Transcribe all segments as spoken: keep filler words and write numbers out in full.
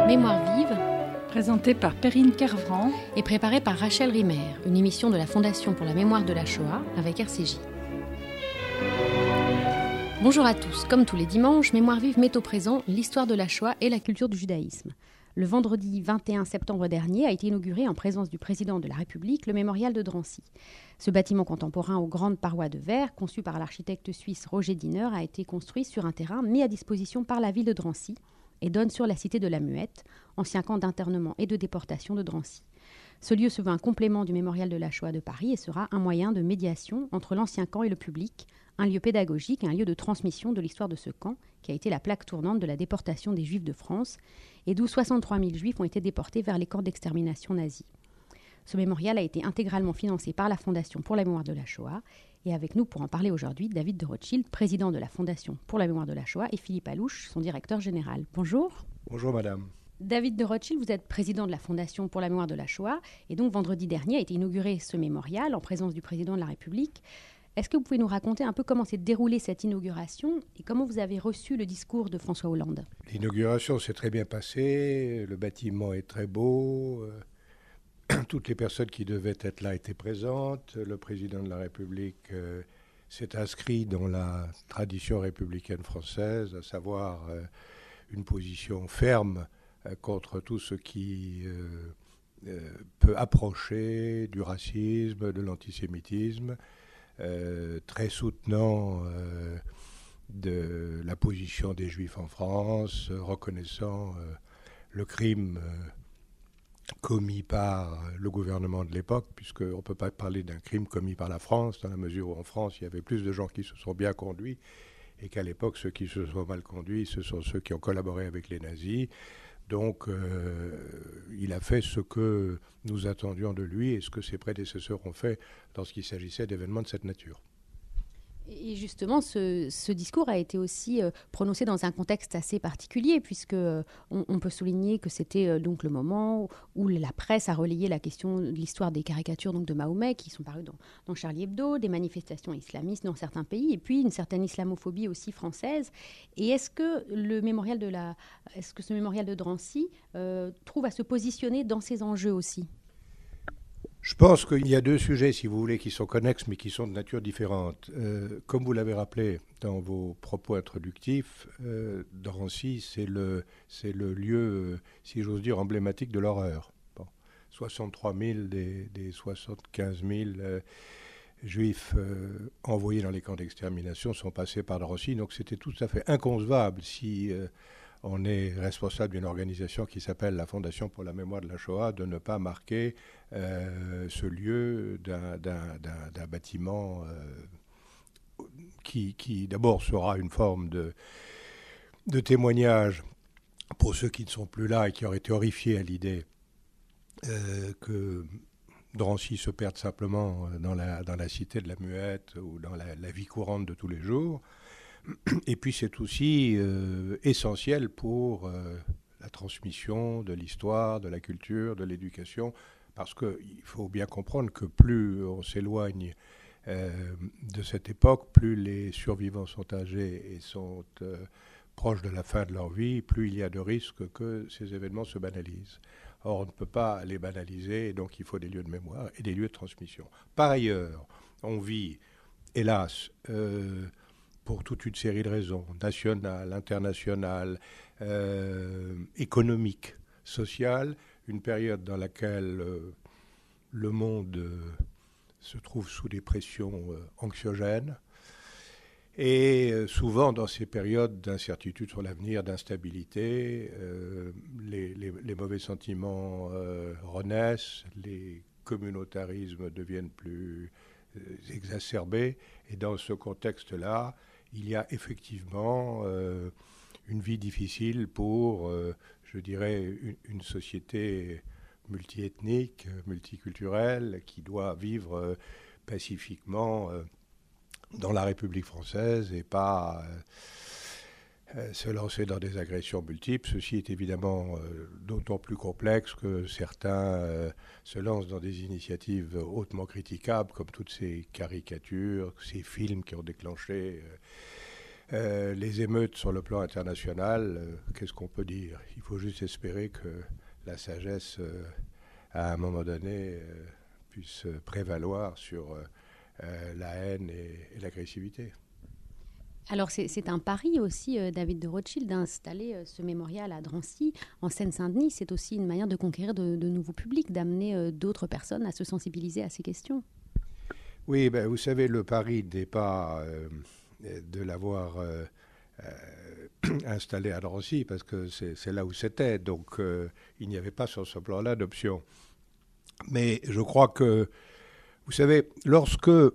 Mémoire vive, présentée par Perrine Kervran et préparée par Rachel Rimer, une émission de la Fondation pour la mémoire de la Shoah avec R C J. Bonjour à tous. Comme tous les dimanches, Mémoire vive met au présent l'histoire de la Shoah et la culture du judaïsme. Le vendredi vingt et un septembre dernier a été inauguré en présence du président de la République le mémorial de Drancy. Ce bâtiment contemporain aux grandes parois de verre, conçu par l'architecte suisse Roger Diener, a été construit sur un terrain mis à disposition par la ville de Drancy et donne sur la cité de la Muette, ancien camp d'internement et de déportation de Drancy. Ce lieu se veut un complément du mémorial de la Shoah de Paris et sera un moyen de médiation entre l'ancien camp et le public, un lieu pédagogique et un lieu de transmission de l'histoire de ce camp qui a été la plaque tournante de la déportation des Juifs de France et d'où soixante-trois mille Juifs ont été déportés vers les camps d'extermination nazis. Ce mémorial a été intégralement financé par la Fondation pour la mémoire de la Shoah. Et avec nous pour en parler aujourd'hui, David de Rothschild, président de la Fondation pour la mémoire de la Shoah, et Philippe Alouche, son directeur général. Bonjour. Bonjour madame. David de Rothschild, vous êtes président de la Fondation pour la mémoire de la Shoah. Et donc vendredi dernier a été inauguré ce mémorial en présence du président de la République. Est-ce que vous pouvez nous raconter un peu comment s'est déroulée cette inauguration et comment vous avez reçu le discours de François Hollande ? L'inauguration s'est très bien passée, le bâtiment est très beau, euh, toutes les personnes qui devaient être là étaient présentes, le président de la République euh, s'est inscrit dans la tradition républicaine française, à savoir euh, une position ferme euh, contre tout ce qui euh, euh, peut approcher du racisme, de l'antisémitisme. Euh, très soutenant euh, de la position des Juifs en France, euh, reconnaissant euh, le crime euh, commis par le gouvernement de l'époque, puisqu'on ne peut pas parler d'un crime commis par la France, dans la mesure où en France, il y avait plus de gens qui se sont bien conduits, et qu'à l'époque, ceux qui se sont mal conduits, ce sont ceux qui ont collaboré avec les nazis. Donc, euh, il a fait ce que nous attendions de lui et ce que ses prédécesseurs ont fait lorsqu'il s'agissait d'événements de cette nature. Et justement, ce, ce discours a été aussi euh, prononcé dans un contexte assez particulier, puisque euh, on, on peut souligner que c'était euh, donc le moment où, où la presse a relayé la question de l'histoire des caricatures donc, de Mahomet, qui sont parues dans, dans Charlie Hebdo, des manifestations islamistes dans certains pays, et puis une certaine islamophobie aussi française. Et est-ce que le mémorial de la, est-ce que ce mémorial de Drancy euh, trouve à se positionner dans ces enjeux aussi ? Je pense qu'il y a deux sujets, si vous voulez, qui sont connexes, mais qui sont de nature différente. Euh, comme vous l'avez rappelé dans vos propos introductifs, euh, Drancy, c'est le, c'est le lieu, euh, si j'ose dire, emblématique de l'horreur. Bon. soixante-trois mille des, des soixante-quinze mille euh, Juifs euh, envoyés dans les camps d'extermination sont passés par Drancy, donc c'était tout à fait inconcevable si... Euh, on est responsable d'une organisation qui s'appelle la Fondation pour la mémoire de la Shoah, de ne pas marquer euh, ce lieu d'un, d'un, d'un, d'un bâtiment euh, qui, qui d'abord sera une forme de, de témoignage pour ceux qui ne sont plus là et qui auraient été horrifiés à l'idée euh, que Drancy se perde simplement dans la, dans la cité de la Muette ou dans la, la vie courante de tous les jours. Et puis c'est aussi euh, essentiel pour euh, la transmission de l'histoire, de la culture, de l'éducation, parce qu'il faut bien comprendre que plus on s'éloigne euh, de cette époque, plus les survivants sont âgés et sont euh, proches de la fin de leur vie, plus il y a de risques que ces événements se banalisent. Or, on ne peut pas les banaliser, et donc il faut des lieux de mémoire et des lieux de transmission. Par ailleurs, on vit, hélas, euh, pour toute une série de raisons, nationales, internationales, euh, économiques, sociales, une période dans laquelle euh, le monde euh, se trouve sous des pressions euh, anxiogènes. Et euh, souvent, dans ces périodes d'incertitude sur l'avenir, d'instabilité, euh, les, les, les mauvais sentiments euh, renaissent, les communautarismes deviennent plus euh, exacerbés. Et dans ce contexte-là, il y a effectivement euh, une vie difficile pour, euh, je dirais, une, une société multiethnique, multiculturelle, qui doit vivre euh, pacifiquement euh, dans la République française et pas euh, se lancer dans des agressions multiples. Ceci est évidemment euh, d'autant plus complexe que certains euh, se lancent dans des initiatives hautement critiquables, comme toutes ces caricatures, ces films qui ont déclenché Euh, les émeutes sur le plan international, euh, qu'est-ce qu'on peut dire? Il faut juste espérer que la sagesse, euh, à un moment donné, euh, puisse prévaloir sur euh, euh, la haine et, et l'agressivité. Alors c'est, c'est un pari aussi, euh, David de Rothschild, d'installer euh, ce mémorial à Drancy, en Seine-Saint-Denis. C'est aussi une manière de conquérir de, de nouveaux publics, d'amener euh, d'autres personnes à se sensibiliser à ces questions. Oui, ben, vous savez, le pari n'est pas euh, de l'avoir euh, euh, installé à Drancy, parce que c'est, c'est là où c'était, donc euh, il n'y avait pas sur ce plan-là d'option. Mais je crois que, vous savez, lorsque euh,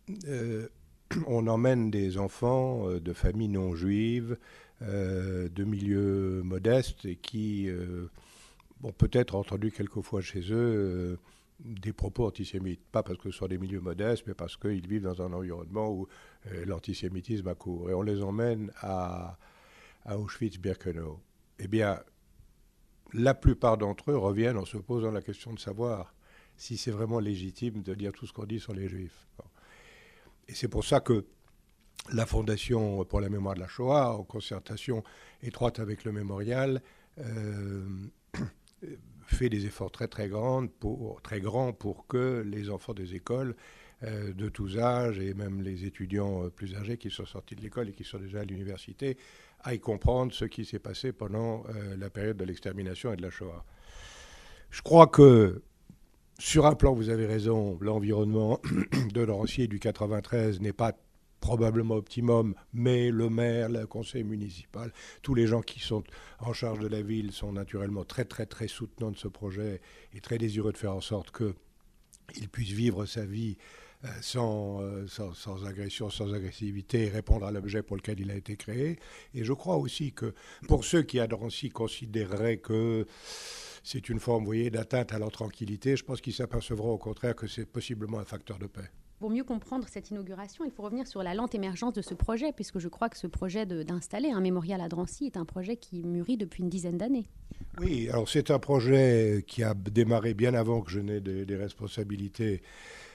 on emmène des enfants euh, de familles non juives, euh, de milieux modestes, et qui euh, ont peut-être entendu quelquefois chez eux euh, des propos antisémites. Pas parce que ce sont des milieux modestes, mais parce qu'ils vivent dans un environnement où euh, l'antisémitisme a cours. Et on les emmène à, à Auschwitz-Birkenau. Eh bien, la plupart d'entre eux reviennent en se posant la question de savoir si c'est vraiment légitime de dire tout ce qu'on dit sur les Juifs. Bon. Et c'est pour ça que la Fondation pour la mémoire de la Shoah, en concertation étroite avec le mémorial, euh, fait des efforts très très grands pour, très grands pour que les enfants des écoles euh, de tous âges et même les étudiants plus âgés qui sont sortis de l'école et qui sont déjà à l'université aillent comprendre ce qui s'est passé pendant euh, la période de l'extermination et de la Shoah. Je crois que sur un plan, vous avez raison, l'environnement de Drancy et du quatre-vingt-treize n'est pas probablement optimum, mais le maire, le conseil municipal, tous les gens qui sont en charge de la ville sont naturellement très très très soutenants de ce projet et très désireux de faire en sorte qu'il puisse vivre sa vie euh, sans, euh, sans, sans agression, sans agressivité et répondre à l'objet pour lequel il a été créé. Et je crois aussi que pour ceux qui à Drancy considéreraient que c'est une forme, vous voyez, d'atteinte à leur tranquillité, je pense qu'ils s'apercevront au contraire que c'est possiblement un facteur de paix. Pour mieux comprendre cette inauguration, il faut revenir sur la lente émergence de ce projet, puisque je crois que ce projet de, d'installer un mémorial à Drancy est un projet qui mûrit depuis une dizaine d'années. Oui, alors c'est un projet qui a démarré bien avant que je n'aie des, des responsabilités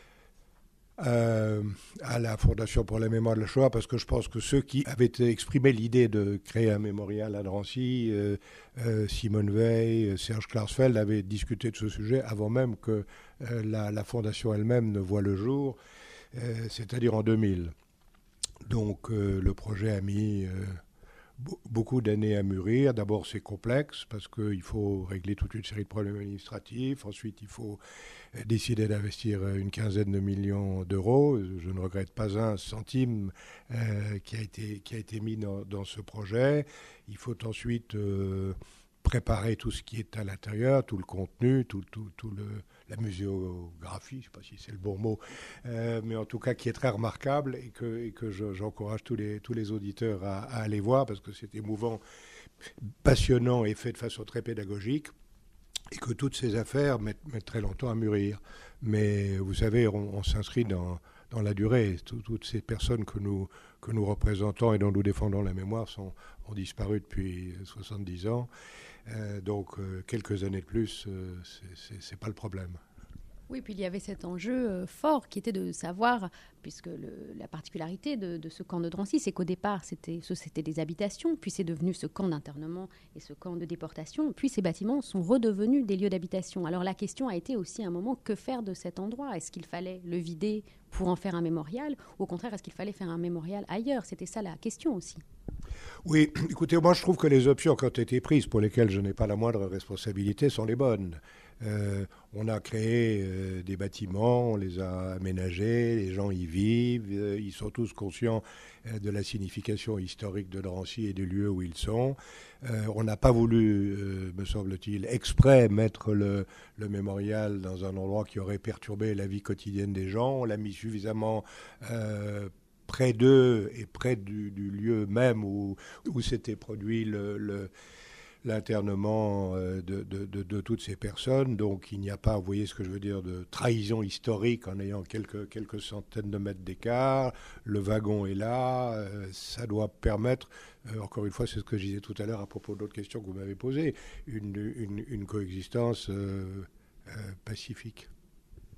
euh, à la Fondation pour la mémoire de la Shoah, parce que je pense que ceux qui avaient exprimé l'idée de créer un mémorial à Drancy, euh, euh, Simone Veil, Serge Klarsfeld, avaient discuté de ce sujet avant même que euh, la, la Fondation elle-même ne voie le jour, euh, c'est-à-dire en deux mille. Donc euh, le projet a mis euh, be- beaucoup d'années à mûrir. D'abord c'est complexe parce qu'il faut régler toute une série de problèmes administratifs. Ensuite il faut euh, décider d'investir une quinzaine de millions d'euros. Je ne regrette pas un centime euh, qui a été, qui a été mis dans, dans ce projet. Il faut ensuite euh, préparer tout ce qui est à l'intérieur, tout le contenu, tout, tout, tout le, la muséographie, je ne sais pas si c'est le bon mot, euh, mais en tout cas qui est très remarquable et que, et que je, j'encourage tous les, tous les auditeurs à, à aller voir parce que c'est émouvant, passionnant et fait de façon très pédagogique et que toutes ces affaires mettent, mettent très longtemps à mûrir. Mais vous savez, on, on s'inscrit dans, dans la durée. Tout, toutes ces personnes que nous, que nous représentons et dont nous défendons la mémoire sont, ont disparu depuis soixante-dix ans. Euh, donc euh, quelques années de plus, euh, ce n'est pas le problème. Oui, puis il y avait cet enjeu euh, fort qui était de savoir, puisque le, la particularité de, de ce camp de Drancy, c'est qu'au départ, c'était, ce, c'était des habitations, puis c'est devenu ce camp d'internement et ce camp de déportation, puis ces bâtiments sont redevenus des lieux d'habitation. Alors la question a été aussi à un moment, que faire de cet endroit ? Est-ce qu'il fallait le vider pour en faire un mémorial ? Ou au contraire, est-ce qu'il fallait faire un mémorial ailleurs ? C'était ça la question aussi. Oui, écoutez, moi je trouve que les options qui ont été prises, pour lesquelles je n'ai pas la moindre responsabilité, sont les bonnes. Euh, on a créé euh, des bâtiments, on les a aménagés, les gens y vivent, euh, ils sont tous conscients euh, de la signification historique de Drancy et des lieux où ils sont. Euh, on n'a pas voulu, euh, me semble-t-il, exprès mettre le, le mémorial dans un endroit qui aurait perturbé la vie quotidienne des gens. On l'a mis suffisamment euh, près d'eux et près du, du lieu même où, où s'était produit le... le l'internement de, de, de, de toutes ces personnes. Donc il n'y a pas, vous voyez ce que je veux dire, de trahison historique en ayant quelques, quelques centaines de mètres d'écart. Le wagon est là. Euh, ça doit permettre, euh, encore une fois, c'est ce que je disais tout à l'heure à propos d'autres questions que vous m'avez posées, une, une, une coexistence euh, euh, pacifique.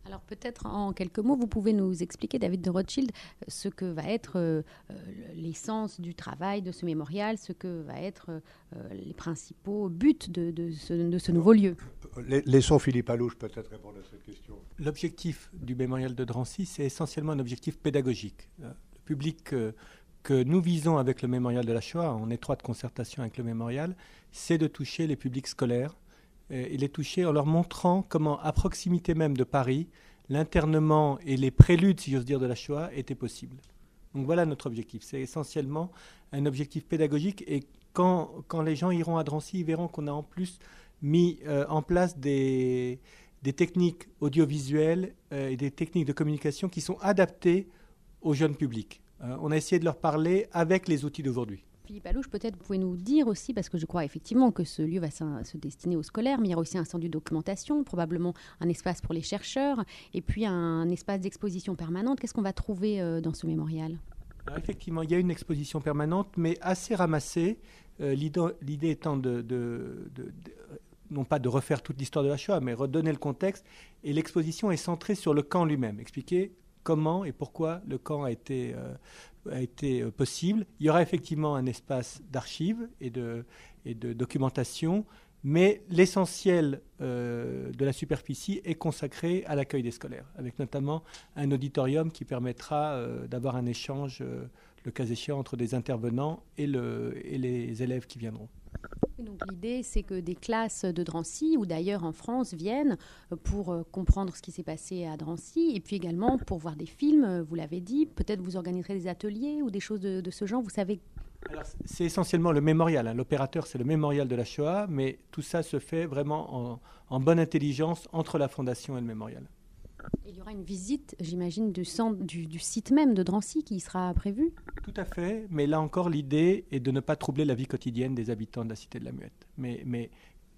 Alors peut-être en quelques mots, vous pouvez nous expliquer, David de Rothschild, ce que va être euh, l'essence du travail de ce mémorial, ce que va être euh, les principaux buts de, de, ce, de ce nouveau lieu. Laissons Philippe Allouche peut-être répondre à cette question. L'objectif du mémorial de Drancy, c'est essentiellement un objectif pédagogique. Le public euh, que nous visons avec le mémorial de la Shoah, en étroite concertation avec le mémorial, c'est de toucher les publics scolaires, et les toucher en leur montrant comment, à proximité même de Paris, l'internement et les préludes, si j'ose dire, de la Shoah étaient possibles. Donc voilà notre objectif. C'est essentiellement un objectif pédagogique. Et quand, quand les gens iront à Drancy, ils verront qu'on a en plus mis euh, en place des, des techniques audiovisuelles euh, et des techniques de communication qui sont adaptées au jeune public. Euh, on a essayé de leur parler avec les outils d'aujourd'hui. Philippe Allouche, peut-être vous pouvez nous dire aussi, parce que je crois effectivement que ce lieu va se destiner aux scolaires, mais il y aura aussi un centre de documentation, probablement un espace pour les chercheurs, et puis un espace d'exposition permanente. Qu'est-ce qu'on va trouver euh, dans ce mémorial ? Alors effectivement, il y a une exposition permanente, mais assez ramassée. Euh, l'idée, l'idée étant de, de, de, de, non pas de refaire toute l'histoire de la Shoah, mais redonner le contexte. Et l'exposition est centrée sur le camp lui-même, expliquer comment et pourquoi le camp a été, euh, a été euh, possible. Il y aura effectivement un espace d'archives et de, et de documentation, mais l'essentiel euh, de la superficie est consacré à l'accueil des scolaires, avec notamment un auditorium qui permettra euh, d'avoir un échange, euh, le cas échéant, entre des intervenants et, le, et les élèves qui viendront. Donc l'idée, c'est que des classes de Drancy ou d'ailleurs en France viennent pour comprendre ce qui s'est passé à Drancy et puis également pour voir des films, vous l'avez dit. Peut-être vous organiserez des ateliers ou des choses de, de ce genre, vous savez. Alors, c'est essentiellement le mémorial. Hein. L'opérateur, c'est le mémorial de la Shoah, mais tout ça se fait vraiment en, en bonne intelligence entre la Fondation et le mémorial. Il y aura une visite, j'imagine, du, centre, du, du site même de Drancy qui sera prévue ? Tout à fait, mais là encore, l'idée est de ne pas troubler la vie quotidienne des habitants de la Cité de la Muette. Mais, mais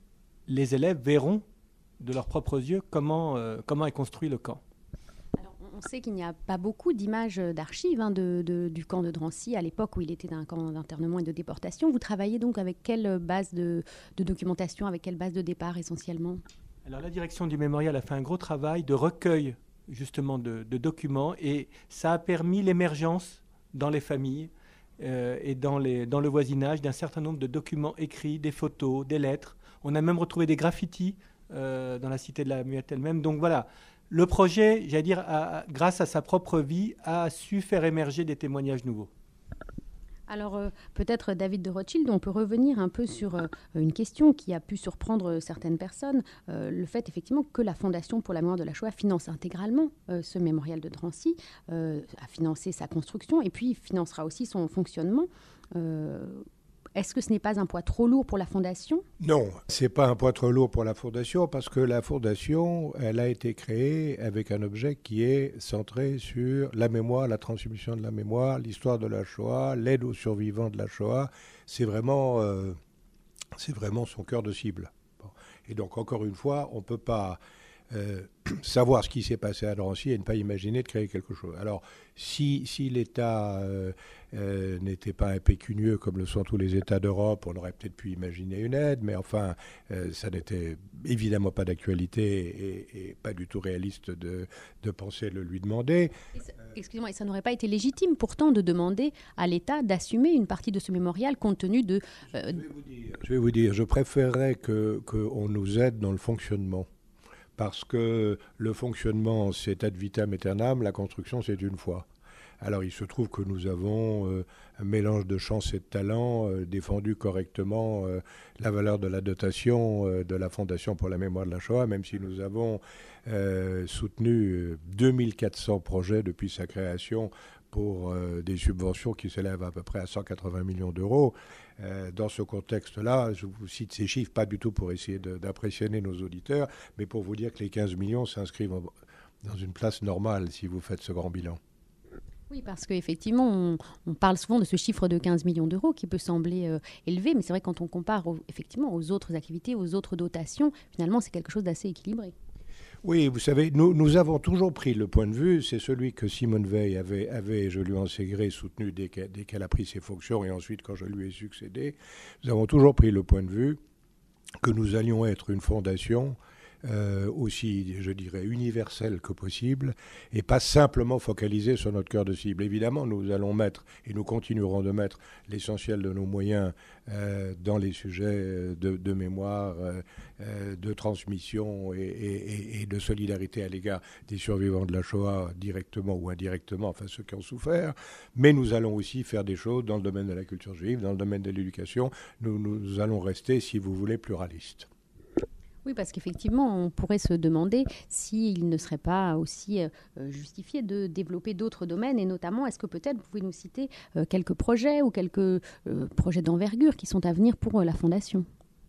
les élèves verront de leurs propres yeux comment, euh, comment est construit le camp. Alors, on sait qu'il n'y a pas beaucoup d'images d'archives hein, de, de, du camp de Drancy à l'époque où il était un camp d'internement et de déportation. Vous travaillez donc avec quelle base de, de documentation, avec quelle base de départ essentiellement ? Alors, la direction du mémorial a fait un gros travail de recueil justement de, de documents et ça a permis l'émergence dans les familles euh, et dans, les, dans le voisinage d'un certain nombre de documents écrits, des photos, des lettres. On a même retrouvé des graffitis euh, dans la Cité de la Muette elle-même. Donc voilà, le projet, j'allais dire, a, grâce à sa propre vie, a su faire émerger des témoignages nouveaux. Alors euh, peut-être David de Rothschild, on peut revenir un peu sur euh, une question qui a pu surprendre certaines personnes, euh, le fait effectivement que la Fondation pour la mémoire de la Shoah finance intégralement euh, ce mémorial de Drancy, euh, a financé sa construction et puis financera aussi son fonctionnement. Euh, Est-ce que ce n'est pas un poids trop lourd pour la Fondation ? Non, ce n'est pas un poids trop lourd pour la Fondation parce que la Fondation, elle a été créée avec un objet qui est centré sur la mémoire, la transmission de la mémoire, l'histoire de la Shoah, l'aide aux survivants de la Shoah. C'est vraiment, euh, c'est vraiment son cœur de cible. Bon. Et donc, encore une fois, on ne peut pas euh, savoir ce qui s'est passé à Drancy et ne pas imaginer de créer quelque chose. Alors, si, si l'État euh, euh, n'était pas impécunieux comme le sont tous les États d'Europe, on aurait peut-être pu imaginer une aide, mais enfin, euh, ça n'était évidemment pas d'actualité et, et pas du tout réaliste de, de penser le lui demander. Ça, excusez-moi, et ça n'aurait pas été légitime pourtant de demander à l'État d'assumer une partie de ce mémorial compte tenu de... Euh... Je vais vous dire, je vais vous dire, je préférerais que, qu'on nous aide dans le fonctionnement. Parce que le fonctionnement, c'est ad vitam aeternam, la construction, c'est une fois. Alors, il se trouve que nous avons euh, un mélange de chance et de talent, euh, défendu correctement euh, la valeur de la dotation euh, de la Fondation pour la mémoire de la Shoah, même si nous avons euh, soutenu deux mille quatre cents projets depuis sa création pour euh, des subventions qui s'élèvent à peu près à cent quatre-vingts millions d'euros. Euh, dans ce contexte-là, je vous cite ces chiffres, pas du tout pour essayer de, d'impressionner nos auditeurs, mais pour vous dire que les quinze millions s'inscrivent en, dans une place normale si vous faites ce grand bilan. Oui, parce qu'effectivement, on, on parle souvent de ce chiffre de quinze millions d'euros qui peut sembler euh, élevé, mais c'est vrai que quand on compare au, effectivement aux autres activités, aux autres dotations, finalement, c'est quelque chose d'assez équilibré. Oui, vous savez, nous, nous avons toujours pris le point de vue, c'est celui que Simone Veil avait, avait je lui en sais gré, soutenu dès qu'elle, dès qu'elle a pris ses fonctions et ensuite quand je lui ai succédé. Nous avons toujours pris le point de vue que nous allions être une fondation euh, aussi, je dirais, universelle que possible, et pas simplement focalisée sur notre cœur de cible. Évidemment, nous allons mettre, et nous continuerons de mettre, l'essentiel de nos moyens euh, dans les sujets de, de mémoire, euh, de transmission et, et, et de solidarité à l'égard des survivants de la Shoah, directement ou indirectement, enfin ceux qui ont souffert. Mais nous allons aussi faire des choses dans le domaine de la culture juive, dans le domaine de l'éducation. Nous, nous allons rester, si vous voulez, pluralistes. Oui, parce qu'effectivement, on pourrait se demander s'il ne serait pas aussi euh, justifié de développer d'autres domaines, et notamment, est-ce que peut-être vous pouvez nous citer euh, quelques projets ou quelques euh, projets d'envergure qui sont à venir pour euh, la Fondation ?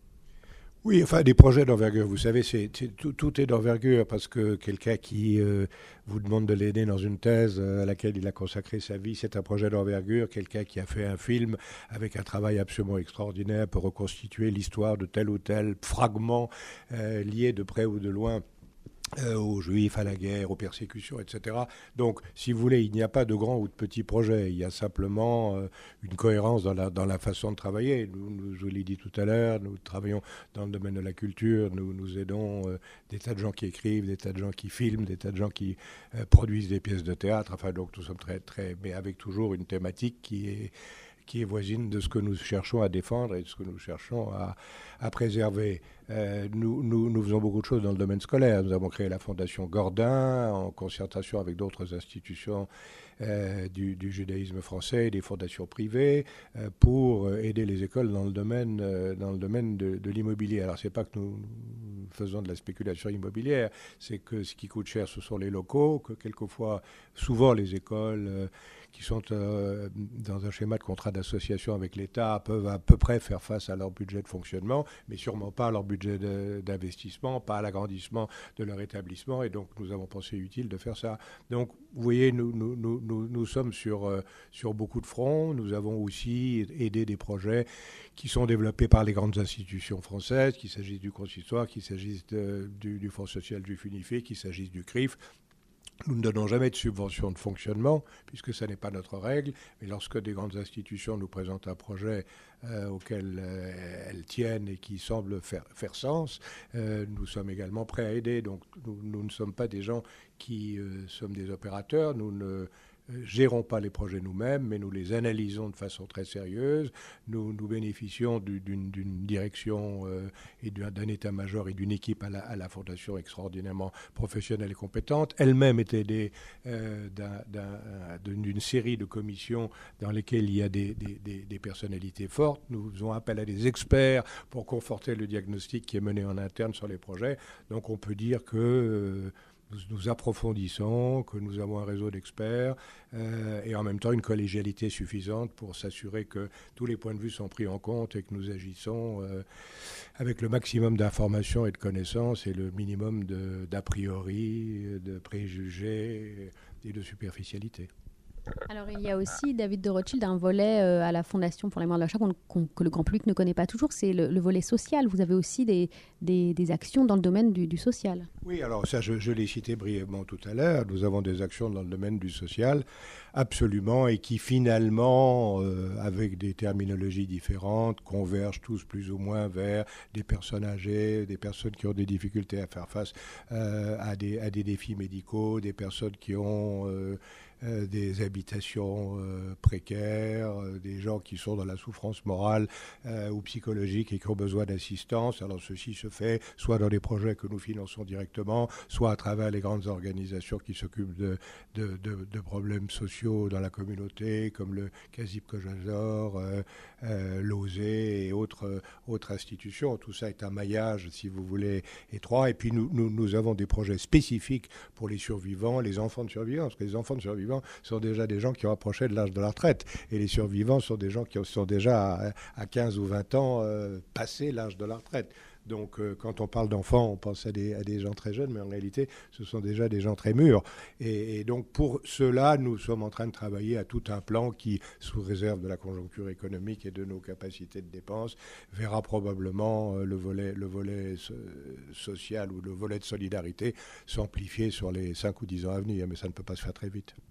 Oui, enfin, des projets d'envergure, vous savez, c'est, c'est, tout, tout est d'envergure parce que quelqu'un qui euh, vous demande de l'aider dans une thèse euh, à laquelle il a consacré sa vie, c'est un projet d'envergure. Quelqu'un qui a fait un film avec un travail absolument extraordinaire peut reconstituer l'histoire de tel ou tel fragment euh, lié de près ou de loin Euh, aux Juifs, à la guerre, aux persécutions, et cetera. Donc, si vous voulez, il n'y a pas de grands ou de petits projets. Il y a simplement euh, une cohérence dans la, dans la façon de travailler. Nous, nous, je vous l'ai dit tout à l'heure, nous travaillons dans le domaine de la culture. Nous, nous aidons euh, des tas de gens qui écrivent, des tas de gens qui filment, des tas de gens qui euh, produisent des pièces de théâtre. Enfin, donc, nous sommes très, très... Mais avec toujours une thématique qui est... qui est voisine de ce que nous cherchons à défendre et de ce que nous cherchons à, à préserver. Euh, nous, nous, nous faisons beaucoup de choses dans le domaine scolaire. Nous avons créé la Fondation Gordin en concertation avec d'autres institutions euh, du, du judaïsme français, des fondations privées, euh, pour aider les écoles dans le domaine, euh, dans le domaine de, de l'immobilier. Alors, c'est pas que nous faisons de la spéculation immobilière, c'est que ce qui coûte cher, ce sont les locaux, que quelquefois, souvent les écoles euh, qui sont euh, dans un schéma de contrat d'association avec l'État peuvent à peu près faire face à leur budget de fonctionnement, mais sûrement pas à leur budget de, d'investissement, pas à l'agrandissement de leur établissement, et donc nous avons pensé utile de faire ça. Donc vous voyez, nous, nous, nous, nous, nous sommes sur, euh, sur beaucoup de fronts. Nous avons aussi aidé des projets qui sont développés par les grandes institutions françaises, qu'il s'agisse du consistoire, qu'il s'agisse de, du, du Fonds social juif unifié, qu'il s'agisse du C R I F. Nous ne donnons jamais de subvention de fonctionnement, puisque ce n'est pas notre règle. Mais lorsque des grandes institutions nous présentent un projet euh, auquel euh, elles tiennent et qui semble faire, faire sens, euh, nous sommes également prêts à aider. Donc nous, nous ne sommes pas des gens qui euh, sommes des opérateurs. Nous ne gérons pas les projets nous-mêmes, mais nous les analysons de façon très sérieuse. Nous, nous bénéficions du, d'une, d'une direction euh, et d'un, d'un état-major et d'une équipe à la, à la Fondation extraordinairement professionnelle et compétente. Elle-même est aidée euh, d'un, d'un, d'une série de commissions dans lesquelles il y a des, des, des, des personnalités fortes. Nous faisons appel à des experts pour conforter le diagnostic qui est mené en interne sur les projets. Donc on peut dire que... Euh, Nous, nous approfondissons, que nous avons un réseau d'experts euh, et en même temps une collégialité suffisante pour s'assurer que tous les points de vue sont pris en compte et que nous agissons euh, avec le maximum d'informations et de connaissances et le minimum de, d'a priori, de préjugés et de superficialité. Alors, il y a aussi, David de Rothschild, un volet euh, à la Fondation pour la mémoire de la Shoah qu'on, qu'on, que le grand public ne connaît pas toujours, c'est le, le volet social. Vous avez aussi des, des, des actions dans le domaine du, du social. Oui, alors ça, je, je l'ai cité brièvement tout à l'heure. Nous avons des actions dans le domaine du social, absolument, et qui finalement, euh, avec des terminologies différentes, convergent tous plus ou moins vers des personnes âgées, des personnes qui ont des difficultés à faire face euh, à, des, à des défis médicaux, des personnes qui ont... Euh, Euh, des habitations euh, précaires, euh, des gens qui sont dans la souffrance morale euh, ou psychologique et qui ont besoin d'assistance. Alors ceci se fait soit dans des projets que nous finançons directement, soit à travers les grandes organisations qui s'occupent de, de, de, de problèmes sociaux dans la communauté, comme le Kazib Kojazor, euh, euh, l'O S E et autres, euh, autres institutions. Tout ça est un maillage, si vous voulez, étroit. Et puis nous, nous, nous avons des projets spécifiques pour les survivants, les enfants de survivants, parce que les enfants de survivants sont déjà des gens qui ont approché de l'âge de la retraite. Et les survivants sont des gens qui sont déjà à, à quinze ou vingt ans euh, passé l'âge de la retraite. Donc euh, quand on parle d'enfants, on pense à des, à des gens très jeunes, mais en réalité, ce sont déjà des gens très mûrs. Et, et donc pour cela, nous sommes en train de travailler à tout un plan qui, sous réserve de la conjoncture économique et de nos capacités de dépenses, verra probablement euh, le volet, le volet so- social ou le volet de solidarité s'amplifier sur les cinq ou dix ans à venir. Mais ça ne peut pas se faire très vite.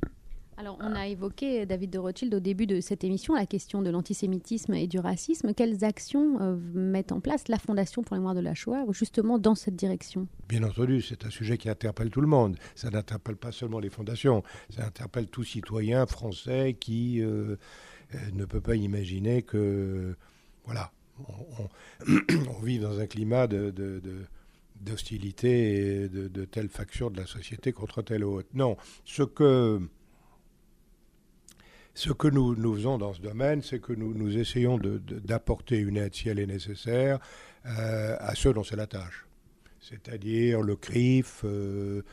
Alors, on a évoqué, David de Rothschild, au début de cette émission, la question de l'antisémitisme et du racisme. Quelles actions euh, met en place la Fondation pour la mémoire de la Shoah, justement dans cette direction ? Bien entendu, c'est un sujet qui interpelle tout le monde. Ça n'interpelle pas seulement les fondations, ça interpelle tout citoyen français qui euh, euh, ne peut pas imaginer que, voilà, on, on, on vit dans un climat de... de, de d'hostilité et de, de telle faction de la société contre telle autre. Non, ce que... Ce que nous, nous faisons dans ce domaine, c'est que nous, nous essayons de, de, d'apporter une aide, si elle est nécessaire, euh, à ceux dont c'est la tâche. C'est-à-dire le C R I F, euh,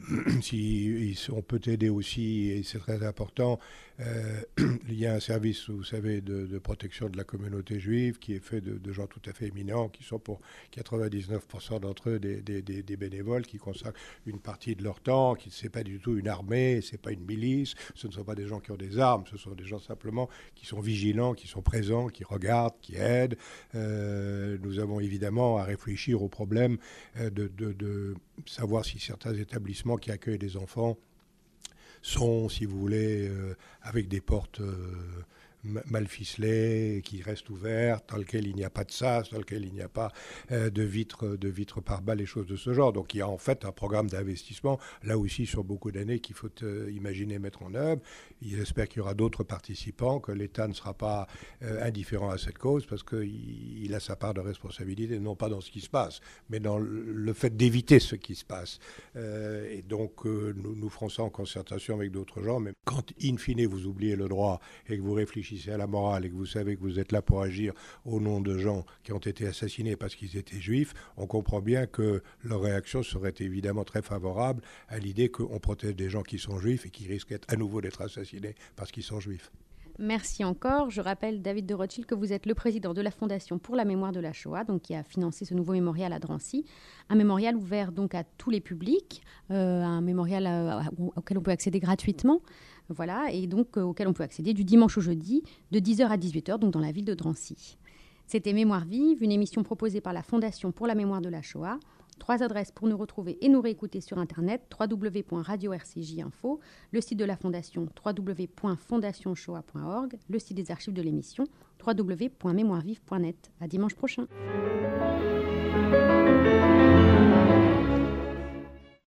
si, on peut aider aussi, et c'est très important, euh, il y a un service, vous savez, de, de protection de la communauté juive qui est fait de, de gens tout à fait éminents, qui sont pour quatre-vingt-dix-neuf pour cent d'entre eux des, des, des, des bénévoles, qui consacrent une partie de leur temps, qui ce n'est pas du tout une armée, ce n'est pas une milice, ce ne sont pas des gens qui ont des armes, ce sont des gens simplement qui sont vigilants, qui sont présents, qui regardent, qui aident. Euh, nous avons évidemment à réfléchir au problème de, de, de savoir si certains établissements qui accueillent des enfants sont, si vous voulez, euh, avec des portes euh, mal ficelées, qui restent ouvertes, dans lesquelles il n'y a pas de sas, dans lesquelles il n'y a pas euh, de vitres de vitres par balles, et choses de ce genre. Donc il y a en fait un programme d'investissement, là aussi sur beaucoup d'années, qu'il faut euh, imaginer mettre en œuvre. J'espère qu'il y aura d'autres participants, que l'État ne sera pas euh, indifférent à cette cause, parce qu'il il a sa part de responsabilité, non pas dans ce qui se passe, mais dans le fait d'éviter ce qui se passe. Euh, et donc euh, nous, nous ferons ça en concertation avec d'autres gens, mais quand in fine vous oubliez le droit et que vous réfléchissez à la morale et que vous savez que vous êtes là pour agir au nom de gens qui ont été assassinés parce qu'ils étaient juifs, on comprend bien que leur réaction serait évidemment très favorable à l'idée qu'on protège des gens qui sont juifs et qui risquent à nouveau d'être assassinés parce qu'ils sont juifs. Merci encore. Je rappelle, David de Rothschild, que vous êtes le président de la Fondation pour la mémoire de la Shoah, donc qui a financé ce nouveau mémorial à Drancy. Un mémorial ouvert donc à tous les publics, euh, un mémorial à, à, auquel on peut accéder gratuitement. Voilà, et donc euh, auquel on peut accéder du dimanche au jeudi, de dix heures à dix-huit heures, donc dans la ville de Drancy. C'était Mémoire vive, une émission proposée par la Fondation pour la mémoire de la Shoah. Trois adresses pour nous retrouver et nous réécouter sur Internet, w w w point radio r c j info, le site de la Fondation, w w w point fondation shoah point org, le site des archives de l'émission, w w w point mémoire vive point net. À dimanche prochain.